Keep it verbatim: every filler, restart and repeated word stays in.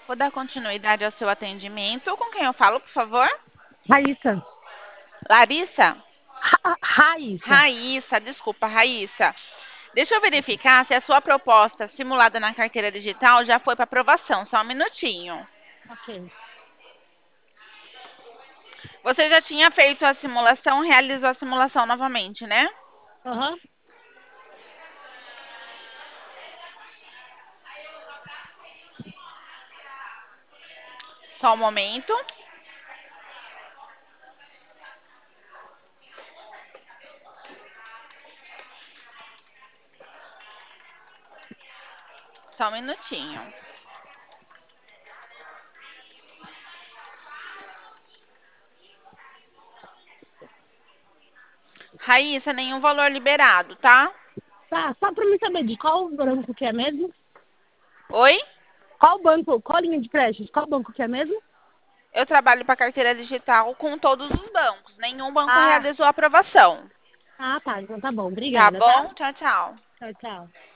Vou dar continuidade ao seu atendimento. Com quem eu falo, por favor? Raíssa. Larissa? Ra Raíssa. Raíssa, desculpa, Raíssa. Deixa eu verificar se a sua proposta simulada na carteira digital já foi para aprovação. Só um minutinho. Ok. Você já tinha feito a simulação, realizou a simulação novamente, né? Aham. Só um momento. Só um minutinho. Raíssa, nenhum valor liberado, tá? Tá, só pra mim saber de qual banco que é mesmo? Oi? Qual banco, qual linha de crédito? Qual banco que é mesmo? Eu trabalho para carteira digital com todos os bancos. Nenhum banco Ah, realizou a aprovação. ah, tá. Então tá bom. Tá Obrigada, tá? bom? Tchau, tchau. Tchau, tchau.